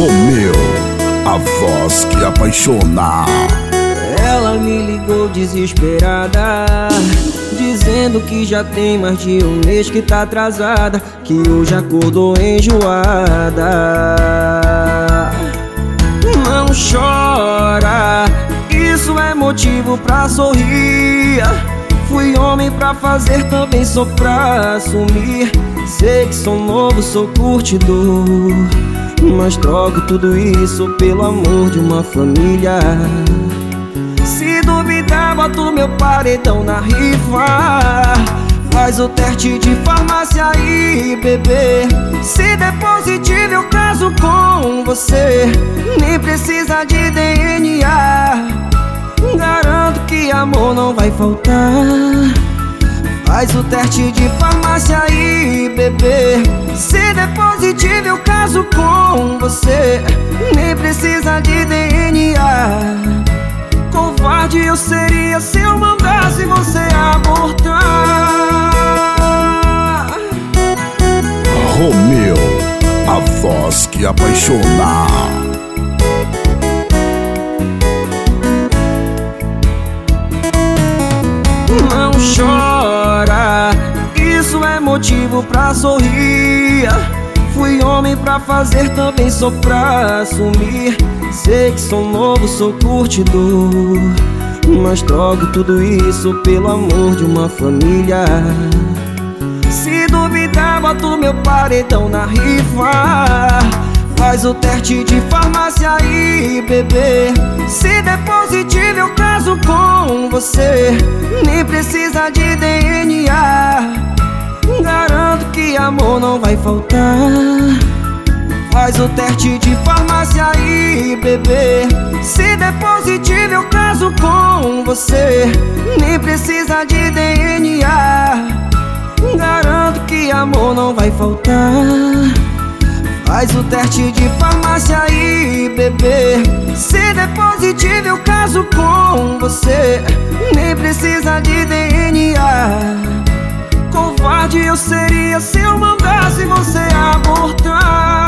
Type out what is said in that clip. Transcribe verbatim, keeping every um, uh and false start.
Romeu, a voz que apaixona. Ela me ligou desesperada, dizendo que já tem mais de um mês que tá atrasada, que hoje acordou enjoada. Não chora, isso é motivo pra sorrir. Fui homem pra fazer, também sou pra assumir. Sei que sou novo, sou curtidor, mas troco tudo isso pelo amor de uma família. Se duvidar, boto meu paredão na rifa. Faz o teste de farmácia aí, bebê. Se der positivo, eu caso com você. Nem precisa de D N A. Garanto que amor não vai faltar. Faz o teste de farmácia aí, bebê. Se der positivo, eu caso com você. Nem precisa de D N A. Covarde eu seria se eu mandasse você abortar. Romeu, a voz que apaixona. Não chora, isso é motivo pra sorrir. Fui homem pra fazer, também sou pra assumir. Sei que sou novo, sou curtidor, mas troco tudo isso pelo amor de uma família. Se duvidar, boto meu paredão na rifa. Faz o teste de farmácia aí, bebê. Se der positivo, eu caso com você. Nem precisa de D N A. Garanto que amor não vai faltar. Faz o teste de farmácia aí, bebê. Se der positivo, eu caso com você. Nem precisa de D N A. Garanto que amor não vai faltar. Faz o teste de farmácia aí, bebê. Se der positivo, eu caso com você. Nem precisa de D N A. Covarde eu seria se eu mandasse você abortar.